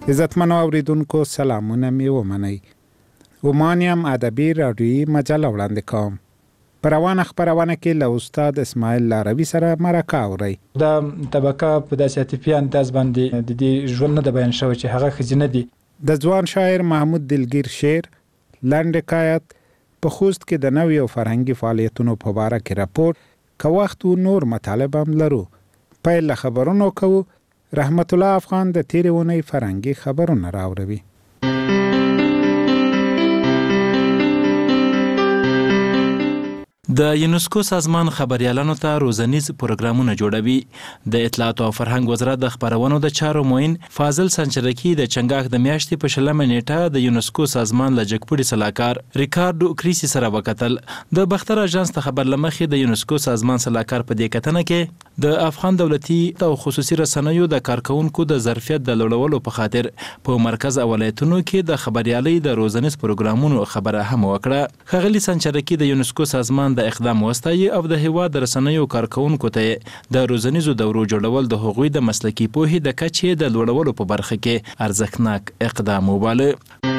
عزتمنو اوریدونکو سلامونه می ومنئ. ومانیم ادبی رادیویی مجله وړاندې کوم. په روانه خپرونه کې له استاد اسماعیل لاروي سره مرکه اورئ. دا طبقه په داسې عاطفي انداز باندې د دې ژوند نه د بیان شوی چې هغه ښځینه دي. د ځوان شاعر محمود دلګیر شعر لنډ حکایت په خوست کې د نوي او فرهنګي فعالیتونو په باره کې راپور که وخت و نور مطالب هم لرو. پیل له خبرونو کوو. رحمت الله افغان د تیرې اونۍ فرهنګي خبرونه راوړوي. د یونسکو سازمان خبریالانو ته روزنیز پروګرامونه جوړوي. د اطلاعات او فرهنګ وزارت د خبرونو د چارو معین فاضل سنچرکی د چنګاښ د میاشتې په 20 نیټه د یونسکو سازمان له جګپوړي سلاکار ریکارډو کریسی سره وکتل. د بختر اژانس ته خبر لمخې د یونسکو سازمان سلاکار په دې کتنه کې د افغان دولتي او خصوصي رسنیو د کارکونکو د ظرفیت د لوړولو په خاطر په مرکز او ولایتونو کې د خبریالۍ د روزنیز پروګرامونو خبره هم وکړه. ښاغلي سنچرکی د یونسکو سازمان د اقدام وستایي او د هیواد د رسنیو کارکونکو ته د روزنیزو دورو جوړول د هغوی د مسلکي پوهې د کچې د لوړولو په برخه کې ارزښتناک اقدام وباله.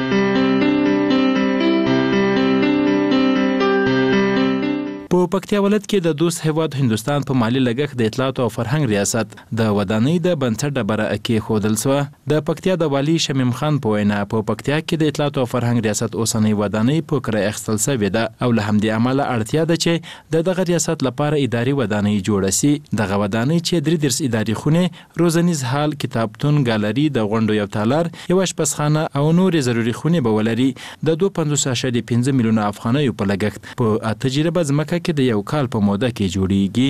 په پکتیا ولایت کې د دوست هیواد هندوستان په مالی لګښت د اطلاعات او فرهنګ ریاست د ودانۍ د بنسټ ډبره کې ښودل شوه. د پکتیا د والي شمیم خان په وینا په پکتیا کې د اطلاعات او فرهنګ ریاست اوسنۍ ودانۍ په کرایه اخیستل شوې ده او له همدې امله اړتیا ده چې دغه ریاست لپاره اداري ودانۍ جوړه شي. دغه ودانۍ چې 33 اداري خونې، روزنیز هال، کتابتون، ګالري، د غونډو یو تالار، یو اشپزخانه او نورې ضروري خونې به ولري. د 2.5 میلیونه افغانیو په لګښت په 8 جریبه ځمکه کې د یو کال په موده کې جوړیږي.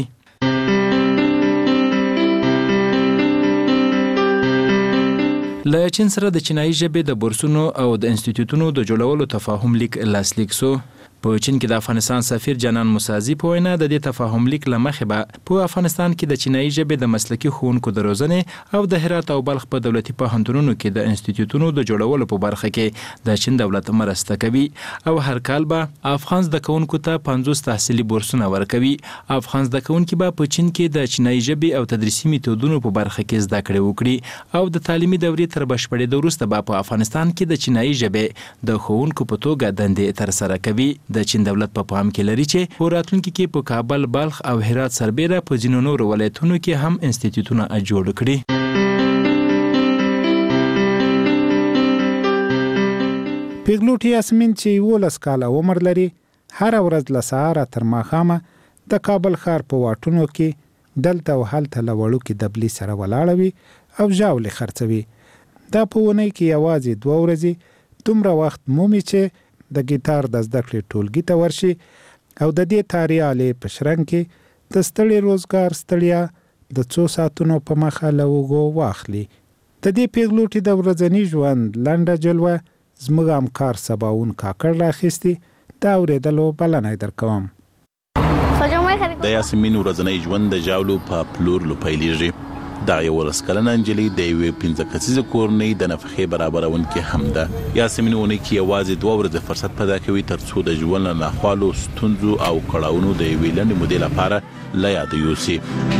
له چین سره د چینایي ژبې د بورسونو او د انسټیټیوټونو د جوړولو تفاهم لیک لاسلیک شو. په چین کې د افغانستان سفیر جانان موسازي په وینا د دې تفاهم لیک له مخې به په افغانستان کې د چینایي ژبې د مسلکي ښوونکو د روزنې او د هرات او بلخ په دولتي پوهنتونونو کې د انسټیټیوټونو د جوړولو په برخه کې د چین دولت مرسته کوي او هر کال به افغان زده کوونکو ته 50 تحصیلي بورسونه ورکوي. افغان زده کوونکي به په چین کې د چینایي ژبې او تدریسي میتودونو په برخه کې زده کړې وکړي او د تعلیمي دورې تر بشپړېدو وروسته به په افغانستان کې د چینایي ژبې د ښوونکو په توګه دندې ترسره کوي. د چین دولت په پام کې لري چې په راتلونکي کې په کابل، بلخ او هرات سربیره په ځینو نورو ولایتونو کې هم انسټیټیوټونه جوړ کړي. پیغلوټ یاسمین چې 11 کاله عمر لري هر ورځ له سهاره تر ماښامه د کابل ښار په واټونو کې دلته او هلته له وړوکي دبلي سره ولاړه وي او ژاولې خرڅوي. دا په اونۍ کې یوازې 2 ورځې دومره وخت مومي چې د ګیتار د زده کړې ټولګي ته ورشي او د دې تاریالې په شرنګ کې د ستړي روزګار ستړیا د 2 ساعتونو په مخه له اوږو واخلي. د دې پیغلوټې د ورځني ژوند لنډه جلوه زموږ همکار سباون کاکړ راخیستي. دا اورېدلو بلنه درکوم. د یاسمین ورځنی ژوند د ژاولو په پلور لو پیلېږي. دا یو 11 کلنه نجلۍ د یوې 15 کسیزه کورنۍ د نفقې برابرونکې هم ده. یاسمین اونۍ کې یوازې 2 ورځې فرصت پیدا کوي ترڅو د ژوند له ناخوالو، ستونزو او کړاوونو د یوې لنډې مودې لپاره له یاده یوسي.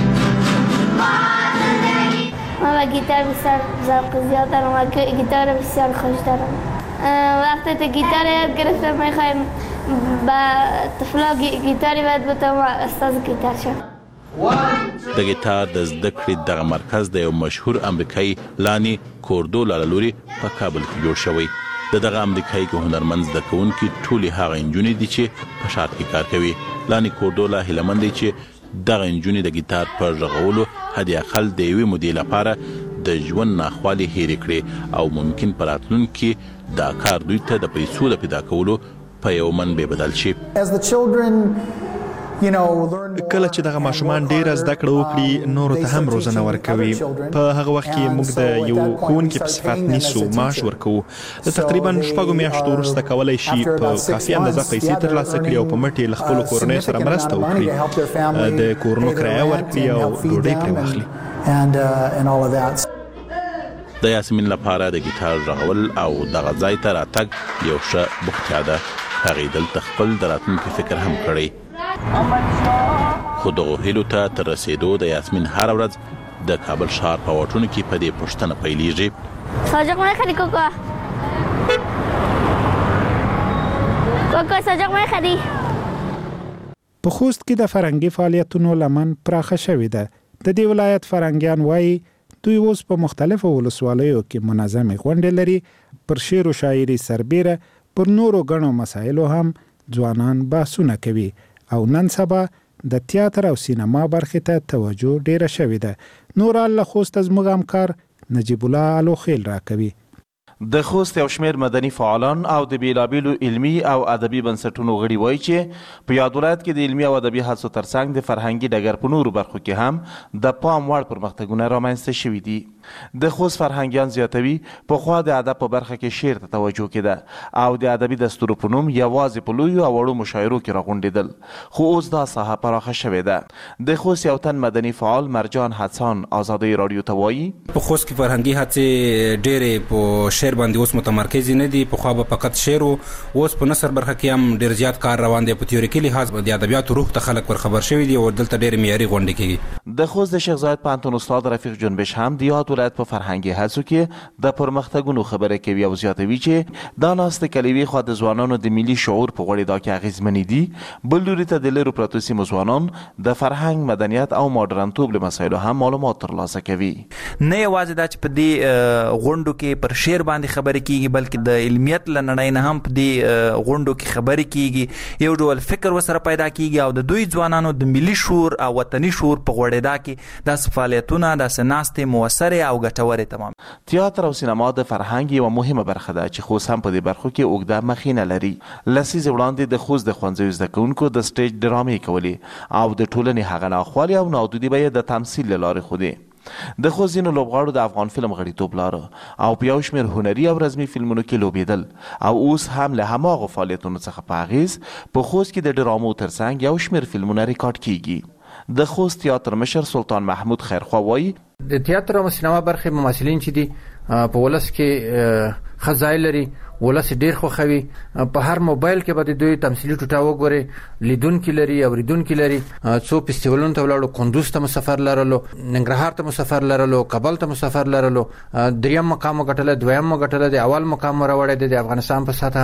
من گیتار بسیار ذوق زیاد دارم و گیتار بسیار خوش دارم. وقتی تا گیتار یاد گرفتم میخوایم با طفلا گیتاری باید بتم استاد گیتار شم. د ګیتار د زده کړې دغه مرکز د یو مشهور امریکایي لانی کوردولا له لوري په کابل کې جوړ شوی. دغه امریکایي هنرمند زده کوونکي ټولې هغه نجونې دي چې په ښار کې کار کوي. لانی کوردولا هیلهمند دی چې دغه نجونې د ګیتار په غږولو حد اقل د یوې مودې لپاره د ژوند ناخوالې هېرې کړي او ممکن په راتلونکي دا کار دوی ته د پیسو د پیدا کولو په یو منبع بدل شي. کله چې دغه ماشومان ډیره زده کړه وکړي نورو ته هم روزنه ورکوي. په هغه وخت کې موږ د یو ښوونکي په صفت نیسو، معاش ورکوو. تقریبا 6 میاشتو وروسته کولی شي په کافي اندازه پیسې ترلاسه کړي او په مټې له خپلو کورنیو سره مرسته وکړي، د کورونو کرایه ورکړي او ډوډۍ پرې واخلي. د یاسمین لپاره د ګیتار غږول او دغه ځای ته راتګ یو ښه بوختیا ده. هغې دلته خپل د راتلونکي فکر هم کړی. خو دغو هیلو ته تر رسېدو د یاسمین هره ورځ د کابل ښار په واټونو کې په دې پوښتنه پیلېږي. ساجق میخری کوکا ساجق میخری. په خوست کې د فرهنګي فعالیتونو لمن پراخه شوې ده. د دې ولایت فرهنګیان وایي دوی اوس په مختلفو ولسوالیو کې منظمې غونډې لري. پر شعر و شاعري سربیره پر نورو غنو مسایلو هم ځوانان بحثونه کوي او نن سبا د تیاتر او سینما برخې ته توجه ډیره شوې ده. نور الله خوست زموږ همکار نجیب الله الوخیل راکوي. د خوست یو شمېر مدني فعالان او د بیلابیلو علمي او ادبي بنسټونو غړي وایي چې په یاد ولایت کې د علمي او ادبي هڅو ترڅنګ د فرهنګي ډګر په نورو برخو کې هم د پام وړ پرمختګونه رامنځته شوي دي. د خوست فرهنګیان زیاتوي پخوا د ادب په برخه کې شعر ته توجه کېده او د ادبي دستورو په نوم یوازې په لویو او وړو مشاعرو کې راغونډېدل، خو اوس دا ساحه پراخه شوې ده. د خوست یو تن مدني فعال مرجان حسان آزادۍ راډیو ته وایي په خوست کې فرهنګي هڅې ډېرې په شعر باندې اوس متمرکز نه دي. پخوا به فقط شعر و، اوس په نثر برخه کې هم ډېر زیات کار روان دی. په تیوریکي لحاظ د ادبیاتو روح ته خلک ورخبر شوي دي او دلته ډېرې معیاري غونډې کېږي. د خوست د شیخ زاید پوهنتون استاد رفیق جنبش هم د یاد ولایت په فرهنګي هڅو کې د پرمختګونو خبره کوي او زیاتوي چې دا ناستې کلیوي خوا د ځوانانو د ملي شعور په غوړېدا کې اغېزمنې دي. بل لوري ته د لرو پرتو سیمو ځوانان د فرهنګ، مدنیت او ماډرنتوب له مسایلو هم معلومات ترلاسه کوي. نه یوازې دا چې په دې غونډو کې پر شعر باندې خبرې کېږي بلکې د علمیت له نړۍ نه هم په دې غونډو کې خبرې کېږي. یو ډول فکر ورسره پیدا کېږي او د دوی ځوانانو د ملي شعور او وطني شعور په غوړېدا کې داسې فعالیتونه، داسې ناستې مؤثرې او ګټورې تمام. تیاتر او سینما د فرهنګ یوه مهمه برخه ده چې خوست هم په دې برخو کې اوږده مخینه لري. لسیزې وړاندې د خوست د ښوونځیو زده کوونکو د سټیج ډرامې کولې او د ټولنې هغه ناخوالې او نادودې به یې د تمثیل له لارې ښودې. د خوست ځینو لوبغاړو د افغان فلم غړیتوب لاره او په یو شمېر هنري او رسمي فلمونو کې لوبېدل او اوس هم له هماغو فعالیتونو څخه په اغېز په خوست کې د ډرامو ترڅنګ یو شمېر فلمونه ریکارډ کیږي. د خوست تیاتر مشر سلطان محمود خیرخوا وایي د تیاتر او سینما برخې ممثلین چې دي په ولس کې ښه ځای لري، ولس ډېر خوښوي. په هر موبایل کې به د دوی تمثیلي ټوټه وګورئ، لیدونکي لري، اوریدونکي لري. څو فستیوالونو ته ولاړو، کندوز ته مو سفر لرلو، ننګرهار ته مو سفر لرلو، کابل ته مو سفر لرلو. دریم مقام مو ګټلی، دویم مو ګټلی دی، اول مقام مو راوړی دی د افغانستان په سطحه.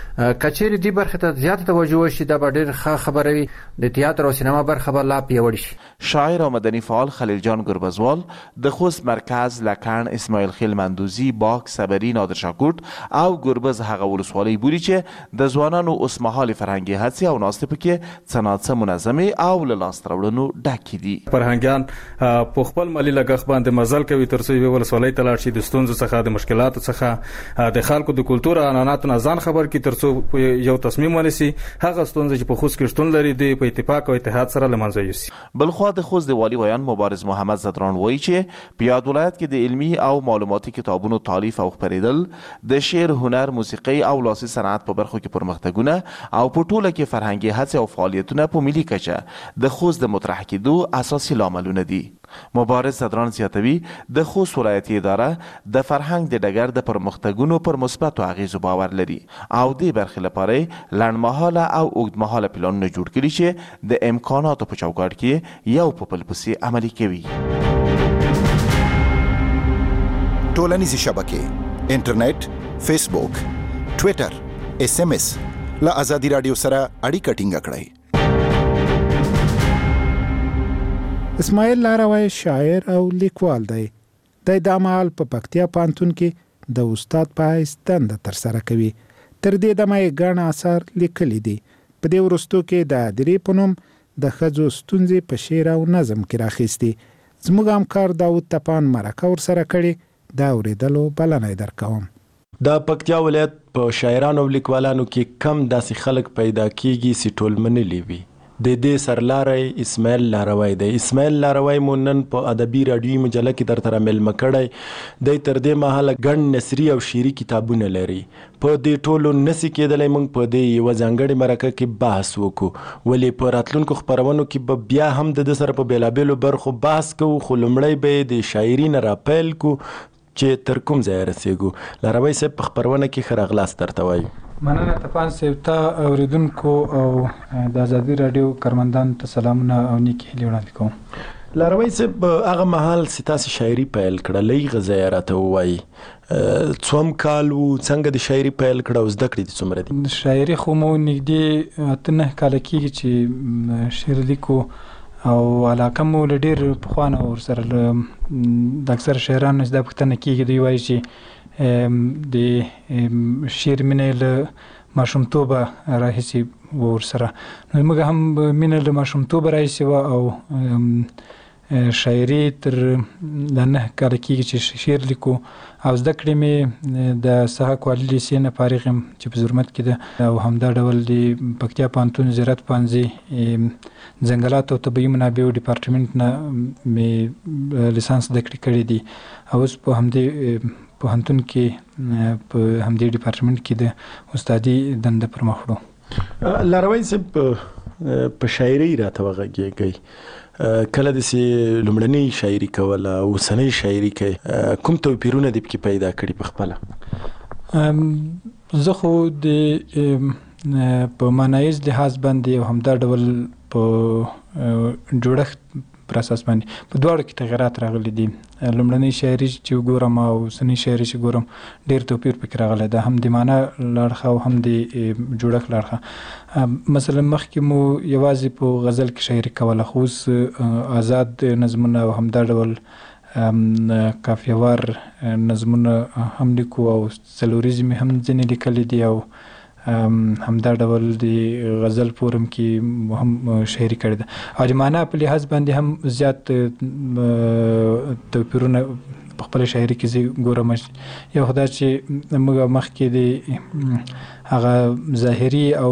کچېرې دې برخې ته زیاته توجه وشي دا به ډېر ښه خبره وي. د تیاتر او سینما برخه به لا پیاوړې شي. شاعر او مدني فعال خلیل جان ګربزوال د خوست مرکز، لکن، اسماعیل خیل مندوزي، باک، صبري، نادر شاکوټ او ګربز هغه ولسوالۍ بولي چې د ځوانانو اوسمهالې فرهنګي هڅې او ناستې پکې څه ناڅه منظمې او له لاسته راوړنو ډکې دي. فرهنګیان په خپل مالي لګښت باندې مزل کوي تر څو یوې ولسوالۍ ته لاړ شي، د ستونزو څخه، د مشکلاتو څخه، د خلکو د کلتور او عنعناتو نه ځان خبر کړي تر څو یو تصمیم ونیسي. هغه ستونزې چې په خوست کې شتون لري دوی په اتفاق او اتحاد سره له منځه یوسي. بلخوا د خوست د والي ویان مبارز محمد زدران وایي چې په یاد ولایت کې د علمي او معلوماتي کتابونو تالیف او خپرېدل، د شعر، هنر، موسیقۍ او لاسي صنعت په برخو کې پرمختګونه او په ټوله کې فرهنګي هڅې او فعالیتونه په ملي کچه د خوست د مطرح کېدو اساسي لاملونه دي. مبارز زدران زیاتوي د خوست ولایتي اداره د فرهنګ د ډګر د پرمختګونو پر مثبتو اغېزو باور لري او دې برخې لپاره لنډمهاله او اوږدمهاله پلانونه جوړ کړي چې د امکاناتو په چوکاټ کې یو په بل پسې عملي کوي. ټولنیزې شبکې، انټرنیټ، فیسبوک، ټویټر، SMS له آزادي راډیو سره اړیکه ټینګه کړئ. اسماعیل لاروی شاعر او لیکوال دی. د مهال په پکتیا پوهنتون کې د استاد په حیث دنده ترسره کوي. تر دې دمه یې ګڼ اثار لیکلي دي. په دې وروستو کې د ادرې په نوم د ښځو ستونزې په شعر او نظم کې راخیستي. زموږ همکار داود تپان مرکه ورسره کړې، دا اورېدلو بلنه یې درکوم. د پکتیا ولایت په شاعرانو او لیکوالانو کې کم داسې خلک پیدا کیږي چې ټول منلي وي. د دې سرلاری اسماعیل لاروی دی. اسماعیل لاروی مو نن په ادبي راډیوي مجله کې درته میلمه کړی دی. تر دې مهاله ګڼ نثري او شعري کتابونه لري. په دې ټولو نسي کېدلی موږ په دې یوه ځانګړې مرکه کې بحث وکړو، ولې په راتلونکو خپرونو کې به بیا هم د ده سره په بېلابېلو برخو بحث کوو، خو لومړی به یې د شاعري نه راپیل کړو چې تر کوم ځایه رسېږو. لاروی صاحب په خپرونه کې ښه راغلاست درته وایو. مننه تپان صاحب. ته اوریدونکو او د ازادي راډیو کارمندانو ته سلامونه او نیکې هیلې وړاندې کوم. لاروی صاحب هغه مهال چې تاسې شاعري پیل کړه لږ غذایه راته ووایي څوم کال و څنګه د شاعري پیل کړه او زده کړې دې څومره دي؟ شاعري خو مو نږدې 8-9 کاله کېږي چې شعر لیکو او علاقه مو له ډېر پخوا نه ورسره د اکثر شاعرانو دا پوښتنه کېږي دوی وایي چې د شعر مینه له ماشومتوبه راهیسې ورسره نو موږ هم مینه له ماشومتوبه راهیسې وه او شاعري تر 9 کاله کېږي چې شعر لیکو او زده کړې مې د سهاک والي لیسې نه فارغ یم چې په زرمت کې ده او همدا ډول د پکتیا پوهنتون زراعت پوهنځي ځنګلات او طبیعي منابعو ډپارټمنټ نه مې لیسانس زده کړې کړي دي او اوس په همدې پوهنتون کې په همدې ډپارټمنټ کې د استادي دنده پر مخ وړو. لاروی صاحب په شاعري راته وغږېږئ کله داسې لومړنۍ شاعري کوله اوسنۍ شاعري کوي کوم توپیرونه دې پکې پیدا کړي په خپله؟ زه خو د په معنایز لحاظ باندې او همدا ډول په جوړښت پر اساس باندې په دواړو کې تغیرات راغلي دي. لومړنۍ شاعري چې وګورم او اوسنۍ شاعري چې ګورم ډېر توپیر پکې راغلی ده هم د معنا له اړخه او هم د جوړښت له اړخه. مثلا مخکې مو یوازې په غزل کې شاعري کوله خو اوس آزاد نظمونه او همدا ډول قافیه‌وار نظمونه هم لیکو او څلوریزې مې هم ځینې لیکلي دي او همدا ډول د غزل فورم کې هم شاعري کړې ده او د معنا په لحاظ باندې هم زیات توپیرونه په خپل شاعري کې زه ګورم. یو خو دا چې موږ مخکې د هغه ظاهري او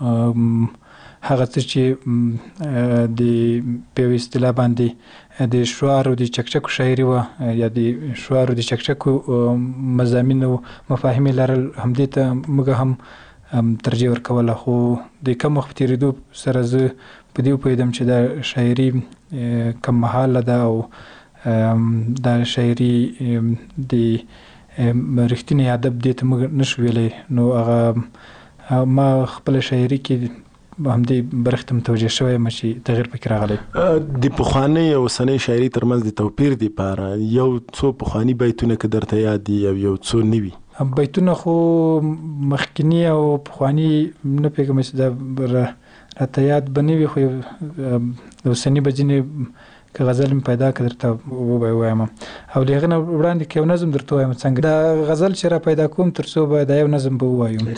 هغه څه چې د په اصطلاح باندې د شعار او د چکچکو شاعري وه یا د شعار او د چکچکو مضامین او مفاهیم لرل همدې ته موږ هم ترجیح ورکوله خو د کم وخت په تېرېدو سره زه په دې وپوهېدم چې دا شاعري کم مهاله ده او دا شاعري د رښتینی ادب دې ته موږ نشو ویلی نو هغه ما خپله شاعري کې همدې برخې ته متوجه شوی یم چې تغییر پکې راغلی. د پخوانۍ او اوسنۍ شاعري ترمنځ د توپیر دپاره یو څو پخواني بیتونه که درته یاد دي او یو څو نوي؟ بیتونه خو مخکینی او پخواني نه پوهېږم چې دا راته یاد به نه وي خو اوسني به ځینې که غزل مې پیدا کړه درته ووایم او له هغې نه وړاندې که یو نظم درته ووایم څنګه دا غزل چې را پیدا کوم تر څو به دا یو نظم به ووایم.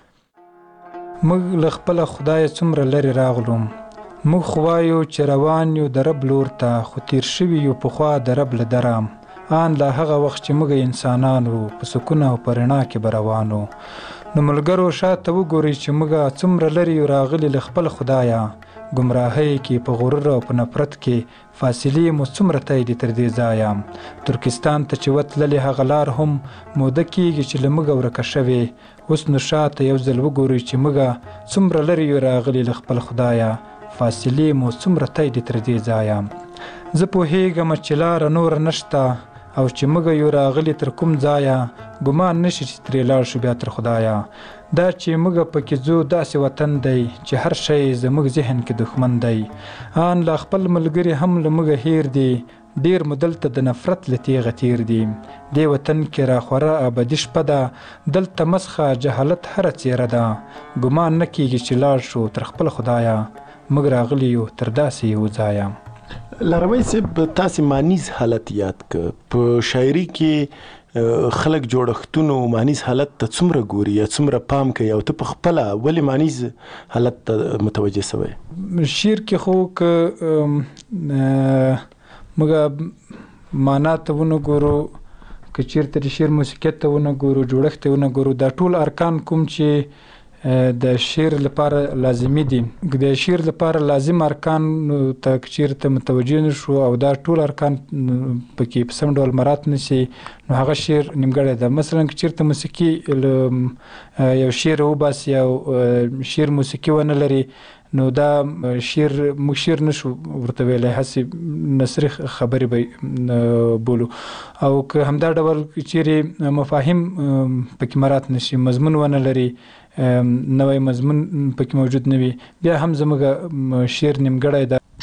موږ له خپله خدایه څومره لرې راغلو موږ خو وایو چې روان یو د رب لور ته خو تیر شوي یو پخوا د رب له دره آن لا هغه وخت چې موږ انسانان وو په سکون او په رڼا کې به روان وو نو ملګرو شاته وګورئ چې موږ څومره لرې یو راغلي له خپل خدایه ګمراهۍ کې په غرور او په نفرت کې فاصلې مو څومره تای دي تر دې ځایه ترکستان ته چې وتللې هغه لار هم موده کېږي چې له موږ ورکه شوې اوس نو شاته یو ځل وګورئ چې موږ څومره لرې یو راغلي له خپل خدایه فاصلې مو څومره تای دي تر دې ځایه زه پوهېږم چې لاره نوره نشته او چې موږ یو راغلي تر کوم ځایه ګمان نشي چې ترې لاړ شو بیا تر خدایه دا چې موږ پکې ځو داسې وطن دی چې هر شی زموږ ذهن کې دښمن دی آن لا خپل ملګري هم له موږ هیر دي ډېر مو دلته د نفرت له تیغه تیر دي دې وطن کې راخوره ابدي شپه ده دلته مسخه جهالت هره څیره ده ګمان نه کېږي چې لاړ شو تر خپل خدایه موږ راغلي یو تر داسې یو ځایه. لاروی صاحب تاسې مانیز حالت یاد که په شاعري کې خلک جوړښتونو مانیز حالت ته څومره ګوري یا څومره پام کوي او ته په خپله ولې مانیز حالت ته متوجه سوی؟ شعر کې خو که موږ معنا ته ونه ګورو که چېرته د شعر موسیقیت ته ونه ګورو جوړښت ته ونه ګورو دا ټول ارکان کوم چې د شعر لپاره لازمي دي د شعر لپاره لازم ارکان ته چېرته متوجه نه شو او دا ټول ارکان پکې په سم ډول مراعات نه شي نو هغه شعر نیمګړی ده. مثلا که چېرته موسیقي یو شعر وباسي او شعر موسیقي ونه لري نو دا شعر موږ شعر نشو ورته ویلی هسې نثري خبرې به بولو او که همدا ډول چیرې مفاهیم پکې مراعات نه شي مضمون ونه لري نوی مضمون پکې موجود نه وي بیا هم زموږ شعر نیمګړی ده.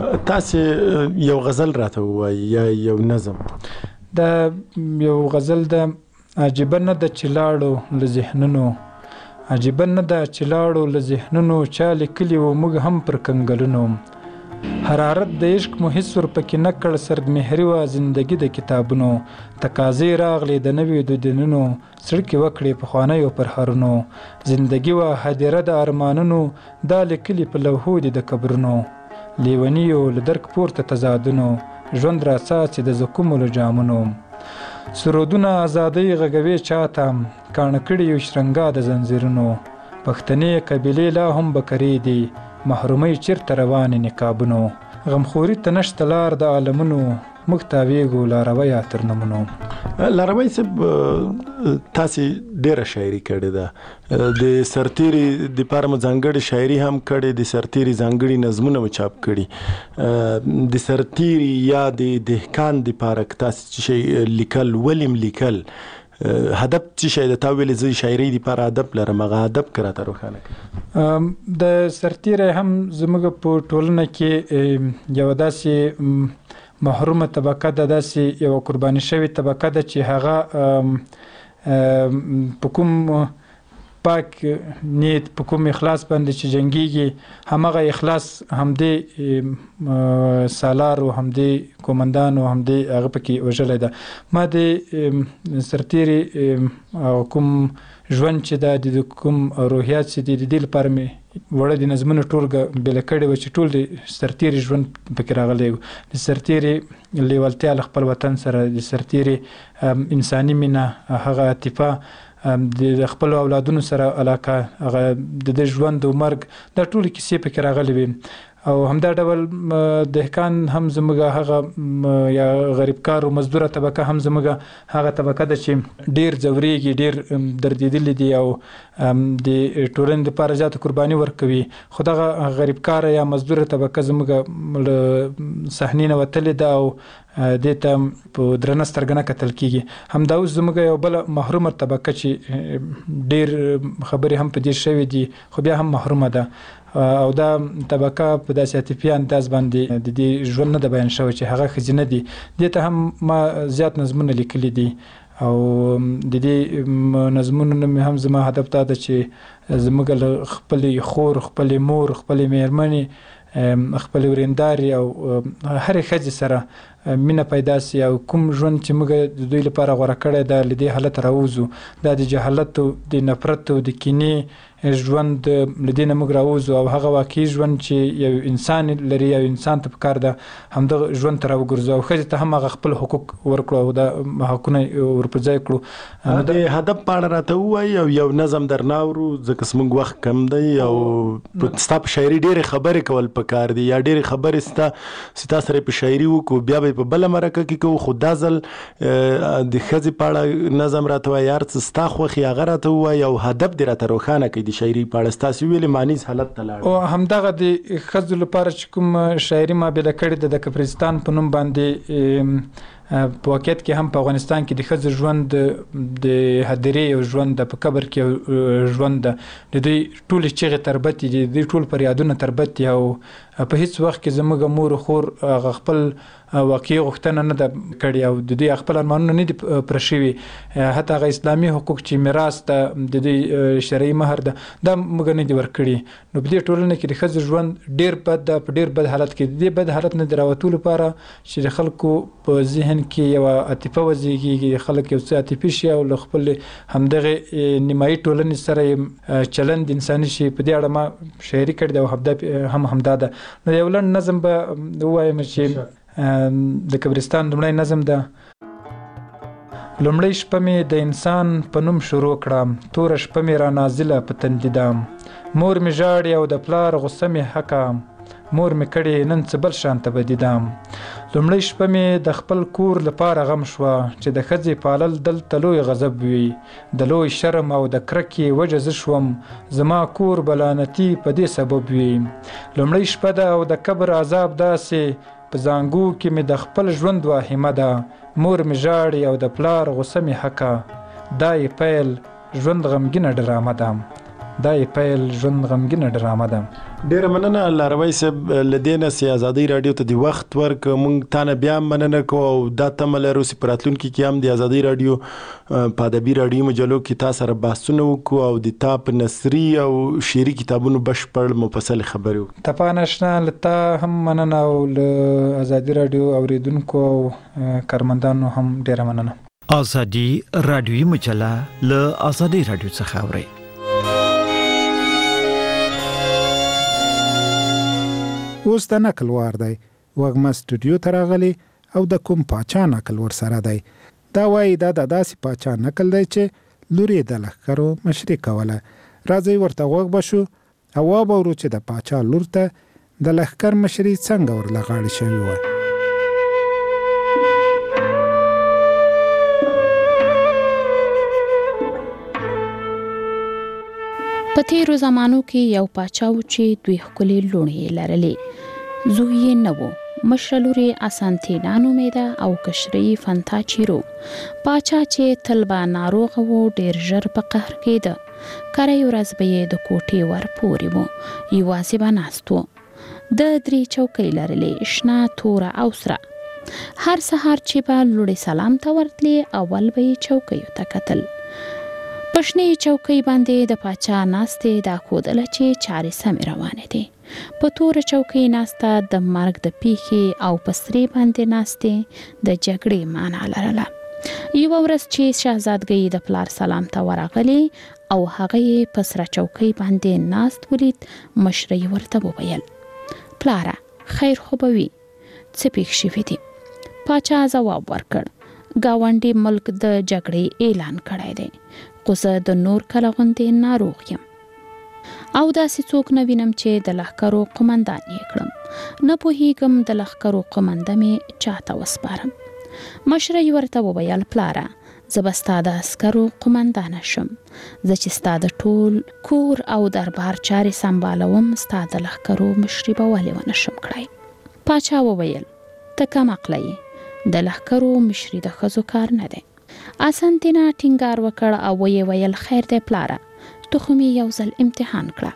تاسو یو غزل راته وایي یا یو نظم؟ دا یو غزل د عجیبه نه ده چې لاړو له ذهنونو، عجیبه نه ده چې لاړو له ذهنونو، چا لیکلي و موږ هم پر کنګلونو. حرارت د عشق مو هیڅ ورپکې نه کړ، سردمهري وه زندګي د کتابونو. تقاضې راغلې د نویو دودینونو، څړکې وکړې پخوانیو پرهرونو. زندګي وه هدیره د ارمانونو، دا لیکلي په لوحو دي د قبرونو. لیونیو له درک پورته تضادونو، ژوند را څاڅي د زکومو له جامونو. سرودونه ازادۍ غږوي چاته، کاڼه کړي یو شرنګا د زنځیرونو. پښتنې قبیلې لا هم بکرې دي، محرومۍ چیرته روانې نقابونو. غمخوري ته نشته لار د عالمونو، موږ تاویږو لارویه تر نومونو. لاروی صاحب تاسې ډېره شاعري کړې ده، د سرتیري دپاره مو ځانګړې شاعري هم کړې، د سرتیري ځانګړي نظمونه مو چاپ کړي. د سرتیري یا د دهقان دپاره که تاسې څه شی لیکل ولې لیکل، هدف څه شی د تا ویلې زه شاعري دپاره هدف لرم، هغه هدف که راته روښانه کړي؟ د سرتیری هم زموږ په ټولنه کې یوه داسې محرومه طبقه ده، داسې یوه قرباني شوې طبقه ده چې هغه په کوم پاک نیت، په کوم اخلاص باندې چې جنګیږي، همغه اخلاص همدې سالار و همدې کومندان و همدې هغه پکې وژلی ده. ما د سرتیري کوم ژوند چې ده، د کوم روحیات چې دي، د دې لپاره مې وړه د نظمونو ټولګه بېله کړې وه چې ټول د سرتیري ژوند پکې راغلی و. د سرتیري لیوالتیا له خپل وطن سره، د سرتیري انساني مینه، هغه عاطفه، د خپلو اولادونو سره علاقه، هغه د ده ژوند او مرګ، دا ټولې کیسې پکې راغلې وې. او همدا ډول دهقان هم زموږ هغه یا غریبکار او مزدوره طبقه هم زموږ هغه طبقه ده چې ډېر ځورېږي، ډېر دردېدلي دي او د ټولنې دپاره زیاته قرباني ورکوي. خو دغه غریبکاره یا مزدوره طبقه زموږ له صحنې نه وتلې ده او دې ته په درنه سترګه نه کتل کېږي. همدا اوس زموږ یو بله محرومه طبقه چې ډېر خبرې هم په دې شوې دي، خو بیا هم محرومه ده. او دا طبقه په داسې عاطفي انداز باندې د دې ژوند نه ده بیان شوی چې هغه ښځینه دي. دې ته هم ما زیات نظمونه لیکلي دي او د دې نظمونو نه مې هم زما هدف دا ده چې زموږ له خپلې خور، خپلې مور، خپلې مېرمنې، خپلې ورېندارې او هرې ښځې سره مینه پیدا سي او کوم ژوند چې موږ د دوی لپاره غوره کړی ده له دې حالت راوځو. دا د جهالت او د نفرت او د کینې ژوند له دې نه موږ راوځو او هغه واقعي ژوند چې یو انسان لري، یو انسان ته پکار ده همدغه ژوند ته راوګرځو او ښځې ته هم هغه خپل حقوق ورکړو او دا حقونه ورپه ځای کړو. د هدف په اړه راته ووایي او یو نظم درنه اورو ځکه زموږ وخت کم دی او ستا په شاعري ډېرې خبرې کول پکار دي یا ډېرې خبرې ستا سره په شاعري وکړو، بیا به په بله مرکه کې کوو. خو دا ځل د ښځې په اړه نظم راته وایي، هر څه ستا خوښي هغه راته ووایي او هدف دې راته روښانه کړي د شاعري په اړه. ستاسې ویلې معنیز حالت ته لاړ او همدغه د ښځو لپاره چې کوم شاعري ما بېله کړې ده د کپرستان په نوم باندې، په واقعیت کې هم په افغانستان کې د ښځو ژوند د هدیرې یو ژوند ده، په قبر کې یو ژوند ده، د دوی ټولې چیغې تربتې دي، د دوی ټول فریادونه تربت دي او په هیڅ وخت کې زموږ مور و خور هغه خپل واقعي غوښتنه نه ده کړې او د دوی خپل ارمانونه نه دي پوره شوي. حتی هغه اسلامي حقوق چې میراث ده، د دوی شرعي مهر ده، دا موږ نه دي ورکړي. نو په دې ټولنه کې د ښځو ژوند ډېر بد ده، په ډېر بد حالت کې. د دې بد حالت نه د راوتو لپاره چې د خلکو په ذهن کې یوه عاطفه وزېږي، خلک یو څه عاطفي شي او له خپل همدغې نیمایي ټولنې سره چلند انساني شي. په دې اړه ما شاعري کړې ده او هدف هم همدا ده. نو یو لنډ نظم به ووایم چې د قبرستان لومړی نظم ده. لومړی شپه مې د انسان په نوم شروع کړه، توره شپه مې را نازله په تندي ده، مور مې ژاړي او د پلار غصه مې حقه، مور مې کړې نن څه بل شانته بدي ده. لومړی شپه مې د خپل کور لپاره غم شوه چې د ښځې پالل دلته لوی غضب وي، د لوی شرم او د کرکې وجه زه شوم، زما کور به لعنتي په دې سبب وي. لومړی شپه ده او د قبر عذاب داسې په زانګو کې مې د خپل ژوند واهمه ده، مور مې ژاړي او د پلار غصه مې حقه، دا یې پیل ژوند غمګینه ډرامه ده. دا یې پیل ژوند غمګینه ډرامه ده. ډیره مننه لاروی صاحب لدینه سي ازادي رادیو ته دی وخت ورک مونږ تانه بیا مننه کو او دا تمل روسي پراتلونکو کې هم د ازادي رادیو په ادبي رادیو مجلو کې تاسو سره بحثونه وکړو او د تاپ نثري او شعري کتابونو بشپړ مفصل خبرو تپانشنا لتا هم مننه او له ازادي رادیو اوریدونکو او کارمندانو هم ډیره مننه. ازادي رادیوي مجله له ازادي رادیو څخه اوري. اوس د نقل وار دی وغمه سټوډیو ته راغلی او د کوم پاچا نقل ور سره دی. دا وایي دا د داسې پاچا نقل دی چې لور یې د لښکرو مشري کوله. راځئ ورته غوږ بشو او واورو چې د پاچا لور ته د لښکر مشري څنګه ورله غاړې شوې وه. په تیرو زمانو کې یو پاچا و چې دوی ښکلې لوڼې لرلې. زوی یې نه و، مشره لور یې اسانتینا نومېده او کشره یې فنتاچیرو. پاچا چې تل به ناروغه و ډېر ژر په قهر کېده. کری ورځ به یې د کوټې ور پورې و، یوازې به ناست و. د 3 چوکۍ لرلې، شنه، توره او سره. هر سهار چې به لوړې سلام ته ورتلې اول به یې چوکیو ته کتل. په شنې چوکۍ باندې د پاچا ناستې دا ښودله چې چارې سمې روانې دي. په توره چوکۍ ناسته د مرګ د پیښې او په سرې باندې ناستې د جګړې معنا لرله. یوه ورځ چې شهزادګۍ د پلار سلام ته ورغلې او هغه یې په سره چوکۍ باندې ناست ولید، مشره یې ورته وویل: پلاره، خیر خو به وي، څه پېښ شوي دي؟ پاچا ځواب ورکړ: ګاونډي ملک د جګړې اعلان کړی دی، خو زه د نور کله غوندې ناروغ یم او داسې څوک نه وینم چې د لښکرو قمندان یې کړم. نه پوهیږم د لښکرو قمنده مې چاته وسپارم. مشره یې ورته وویل: پلاره، زه به ستا د عسکرو قمندانه شم. زه چې ستا د ټول کور او دربار چارې سمبالوم، ستا د لښکرو مشري به ولې ونه شم کړی؟ پاچا وویل: ته کم عقله یې، د لښکرو مشري د ښځو کار نه دی. اسانتینا ټینګار وکړ او ویې ویل: خیر دی پلاره، تو خو مې یو ځل امتحان کړه.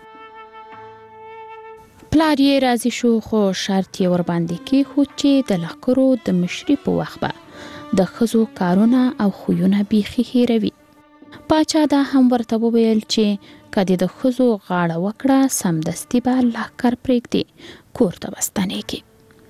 پلار یې راضي شو، خو شرط یې ورباندې کېښود چې د لښکرو د مشري په وخت به د ښځو کارونه او خویونه بیخي هېروي. پاچا دا هم ورته وویل چې که دې د ښځو غاړه وکړه، سمدستي به لښکر پرېږدي، کور ته به ستنېږي.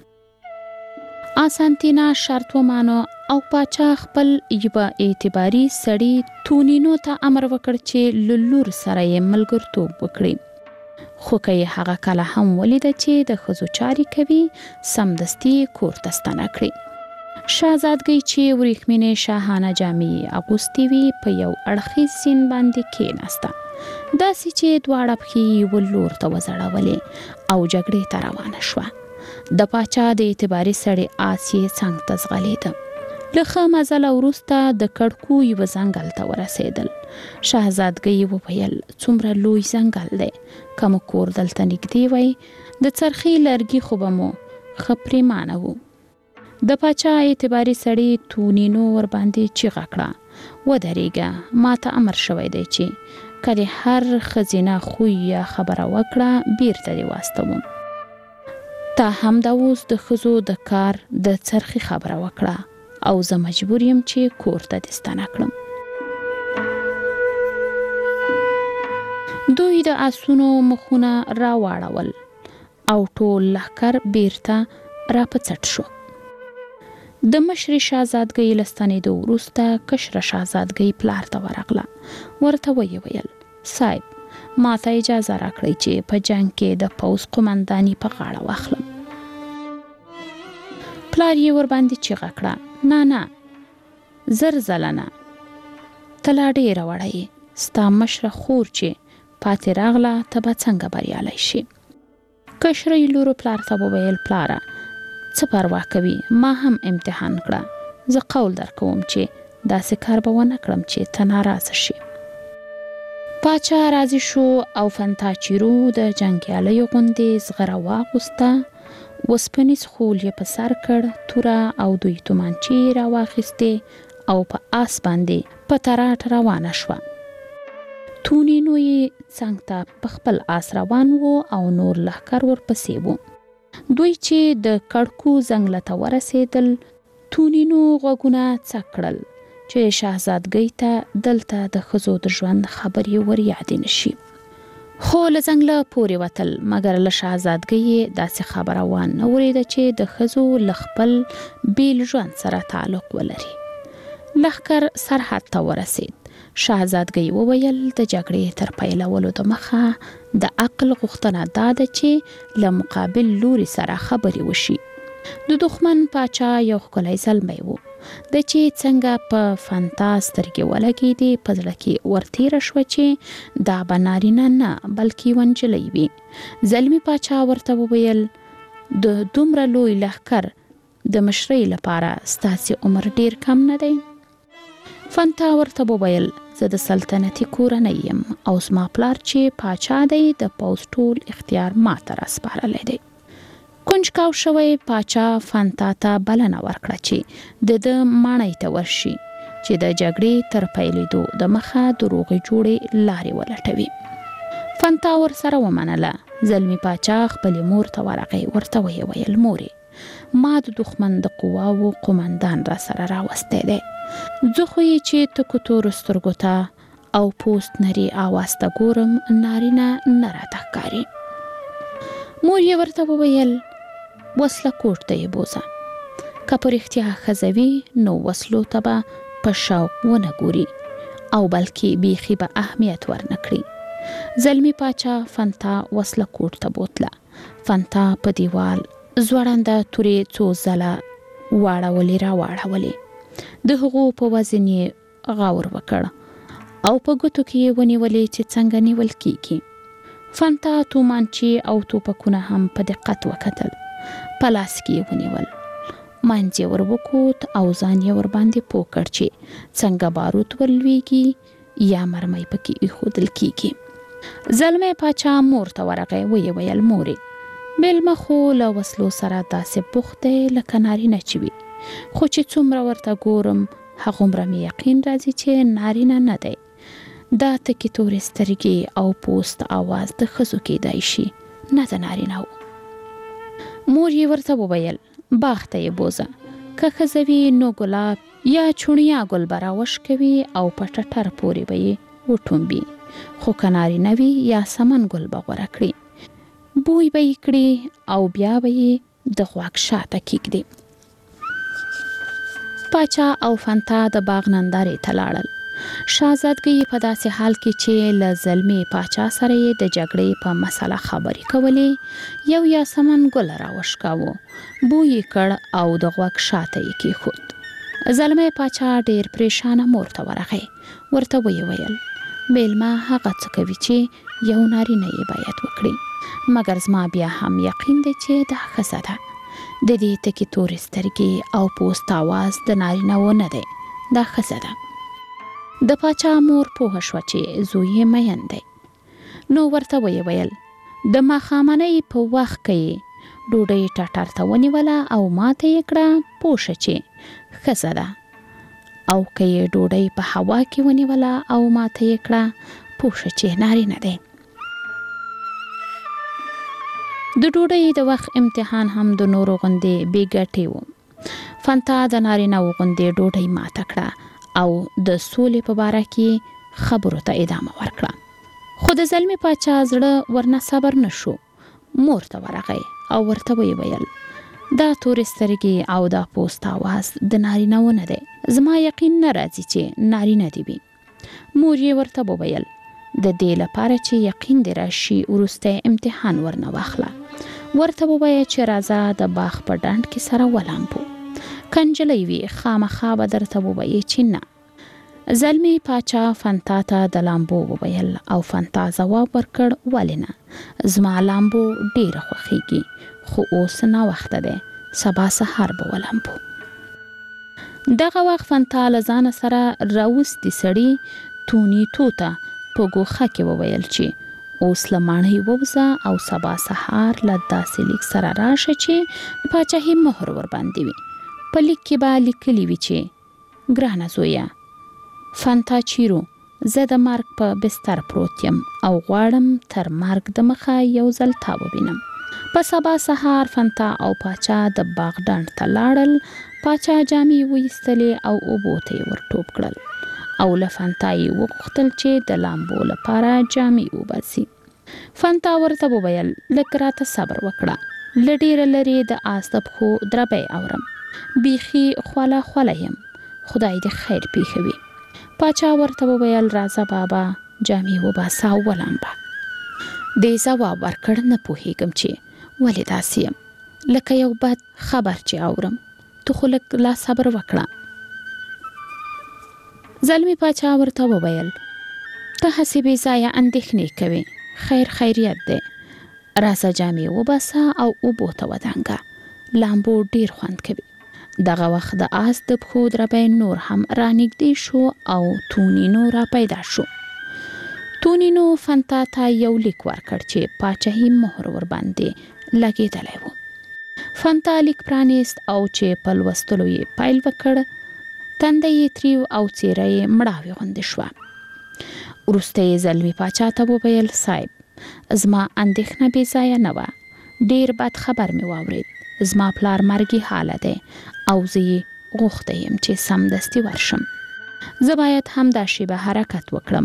اسانتینا شرط ومانه او پاچا خپل یوه اعتباري سړي تونینو ته امر وکړ چې له لور سره یې ملګرتوب وکړي. خو که یې هغه کله هم ولیده چې د ښځو چارې کوي، سمدستي کور ته ستنه کړي. شهزادګۍ چې وریښمینې شاهانه جامې اغوستې وي په یو اړخیز سین باندې کېناسته، داسې چې دواړه پښې یې یوه لور ته وځړولې او جګړې ته روانه شوه. د پاچا د اعتباري سړي آس یې څنګ ته ځغلېده. له ښه مزله وروسته د کړکو یوه ځنګل ته ورسېدل. شهزادګۍ وویل: څومره لوی ځنګل دی، که مو کور دلته نږدې وی، د څرخي لرګي خو به مو ښه پرېمانه وو. د پاچا اعتباري سړي تونینو ورباندې چیغه کړه: ودرېږه، ما ته امر شوی دی چې که دې هر ښځینه خوی یا خبره وکړه، بیرته دې واستوم. تا هم دا اوس د ښځو د کار د څرخي خبره وکړه او زه مجبور یم چې کور ته دې ستنه کړم. دوی د آسونو مخونه راواړول او ټول لښکر بیرته راپڅټ شو. د مشرې شهزادګۍ له ستنېدو وروسته کشره شهزادګۍ پلار ته ورغله. ورته ویې ویل: صاحب، ما ته اجازه راکړئ چې په جنګ کې د پوځ قمنداني په غاړه واخلم. پلار یې ورباندې چیغه کړه: نه نه، زر ځله نه، ته لا ډېره وړه یې، ستا مشره خور چې پاتې راغله، ته به څنګه بریالی شي؟ کشرې لور پلار ته وویل: پلاره، څه پروا کوي، ما هم امتحان کړه، زه قول درکوم چې داسې کار به ونه کړم چې ته ناراضه شي. پاچا راضي شو او فنتاچیرو د جنګیالیو غوندې زغره واغوسته، وسپنیز خول یې په سر کړ، توره او دوی تومانچې راواخیستې او په آس باندې په تراټ روانه شوه. تونینو یې څنګ ته په خپل آس روان و او نور لښکر ورپسې وو. دوی چې د کړکو ځنګله ته ورسېدل تونینو غوږونه څک کړل چې شهزادګۍ ته دلته د ښځو د ژوند خبرې ور یادې نشي. خو له ځنګله پورې وتل مګر له شهزادګۍ داسې خبره وانه اورېده چې د ښځو له خپل بیل ژوند سره تعلق ولري. لښکر سرحد ته ورسېد. شهزادګۍ وویل د جګړې تر پیلولو د مخه د عقل غوښتنه دا ده چې له مقابل لوري سره خبرې وشي. د دښمن پاچا یو ښکلی زلمی و د چې څنګه په فنتا سترګې ولګېدې په زړه کې ورتېره شوه چې دا به نارینه نه بلکې یوه نجلۍ وي. زلمي پاچا ورته وویل د دومره لوی لښکر د مشرۍ لپاره ستاسې عمر ډیر کم نه دی؟ فنتا ورته وویل زه د سلطنتي کورنۍ یم او زما پلار چې پاچا دی د پوځ ټول اختیار ماته راسپارلی دی. کنجکاو شوی پاچا فنتا ته بلنه ورکړه چې د ماڼۍ ته ورشي چې د جګړې تر پیلېدو د مخه د روغې جوړې لارې ولټوي. فنتا ورسره ومنله. زلمي پاچا خپلې مور ته ورغی. ورته ویې ویل مورې ما د دښمن د قواو قومندان را سره راوستی دی. زه خو یې چې تکو تورو سترګو ته او پوست نري آواز ته ګورم نارینه نه راته ښکاري. مور یې ورته وویل وسله کوټ ته یې بوځه. که په رښتیا ښځه وي نو وسلو ته به په شوق ونه ګوري او بلکې بیخي به اهمیت ورنه کړي. زلمي پاچا فنتا وسله کوټ ته بوتله. فنتا په دیوال زوړنده تورې څو ځله واړولې را واړولې. د هغو په وزن یې غور وکړ او په ګوتو کې یې ونیولې چې څنګه نیول کیږي. فنتا تومانچې او توپکونه هم په دقت وکتل. په لاس کې یې ونیول. منځ یې ور وکوت او ځان یې ور باندې پوه کړ چې څنګه بارود ورلویږي یا مرمۍ پکې ایښودل کیږي. زلمی پاچا مور ته ورغی. ویې ویل مورې میلمه خو له وسلو سره داسې بوخت دی لکه نارینه چې وي، خو چې څومره ورته ګورم هغومره مې یقین راځي چې نارینه نه دی. دا تکې تورې سترګې او پوست آواز د ښځو کیدای شي نه د نارینه و. مور یې ورته وویل باغ ته یې بوځه. که ښځه وي نو ګلاب یا چونیا ګل به راوشکوي او په ټټر پورې به یې وټومبي، خو که نارینه وي یا سمن ګل به غوره کړي، بوی به یې کړي او بیا به یې د غوږ شاته کیږدي. پاچا او فنتا د باغ نندارې ته لاړل. شهزادګۍ په داسې حال کې چې له زلمي پاچا سره یې د جګړې په مسله خبرې کولې یو یاسمن ګل راوشکاوه. بوی یې کړ او د غوږ شاته یې کېښود. زلمی پاچا ډېر پریشانه مور ته ورغی. ورته ویې ویل میلمه هغه څه کوي چې یو نارینه یې باید وکړي، مګر زما بیا هم یقین دی چې دا ښځه ده. د دې تکې تورې سترګې او پوست آواز د نارینه و نه دی، دا ښځه ده. د پاچا مور پوه شوه چې زوی یې مین دی. نو ورته ویې ویل د ماښامنۍ په وخت کې یې ډوډۍ ټټر ته ونیوله او ماته یې کړه پوه شه چې ښځه ده، او که یې ډوډۍ په هوا کې ونیوله او ماته یې کړه پوه شه چې نارینه دی. د ډوډۍ د وخت امتحان هم د نورو غوندې بې ګټې و. فنتا د نارینه و غوندې ډوډۍ ماته کړه او د سولې په باره کې خبرو ته ادامه ورکړه. خو د زلمي پاچا زړه ورنه صبر نشو. مور ته ورغی او ورته ویې ویل دا تورې سترګې او دا پوست آواز د نارینه و نه دی، زما یقین نه راځي چې نارینه دی وي. مور یې ورته وویل د دې لپاره چې یقین دې راشي وروستی امتحان ورنه واخله. ورته ووایه چې راځه د باغ په ډنډ کې سره ولامبو، که نجلۍ وي خامخا به درته ووایي چې نه. زلمی پاچا فنتا ته د لامبو وویل او فنتا ځواب ورکړ ولې نه، زما لامبو ډیره خوښیږي خو اوس ناوخته دی، سبا سهار به ولامبو. دغه وخت فنتا له ځانه سره راوستي سړي توني توته په ګوښه کې وویل چې اوس له ماڼۍ ووځه او سبا سهار له داسې لیک سره راشه چې پاچاهي مهر ورباندې وي. په لیک کې به لیکلي وي چې ګرانه زویه فنتا چیرو زه د مرګ په بستر پروت یم او غواړم تر مرګ د مخه یو ځل تا ووینم. په سبا سهار فنتا او پاچا د باغ ډنډ ته لاړل. پاچا جامې وایستلې او اوبو ته یې ور ټوپ کړل او له فنتا یې وغوښتل چې د لامبو لپاره جامې وباسي. فنتا ورته وویل لږ راته صبر وکړه، له ډېره لرې د آس د پښو دربی اورم، بیخي خوله خوله یم، خدای دې خیر پیښوي. پاچا ورته وویل راځه بابا جامې وباسه او ولامبه. دې ځواب ورکړ نه پوهېږم چې ولې داسې یم، لکه یو بد خبر چې اورم، تو خو لږ لا صبر وکړه. زلمی پاچا ورته وویل ته هسې بې ځایه اندېښنې کوې، خیر خیریت دی، راځه جامې وباسه او اوبو ته ودانګه، لامبو ډیر خوند کوي. دغه وخت د آس د پښو دربی نور هم رانږدې شو او تونینو را پیدا شو. تونینو فنتا ته یو لیک ورکړ چې پاچاهي مهر ورباندې لګېدلی و. فنتا لیک پرانیست او چې په لوستلو یې پیل وکړ، تنده یې تریو او څیره یې مړاوې غوندې شوه. وروسته یې زلمی پاچا ته وویل صاحب زما اندېښنه بې ځایه نه وه، ډېر بد خبر مې واورېد، زما پلار مرګي حاله دی او زه یې غوښته یم چې سمدستي ورشم. زه باید همدا شیبه حرکت وکړم.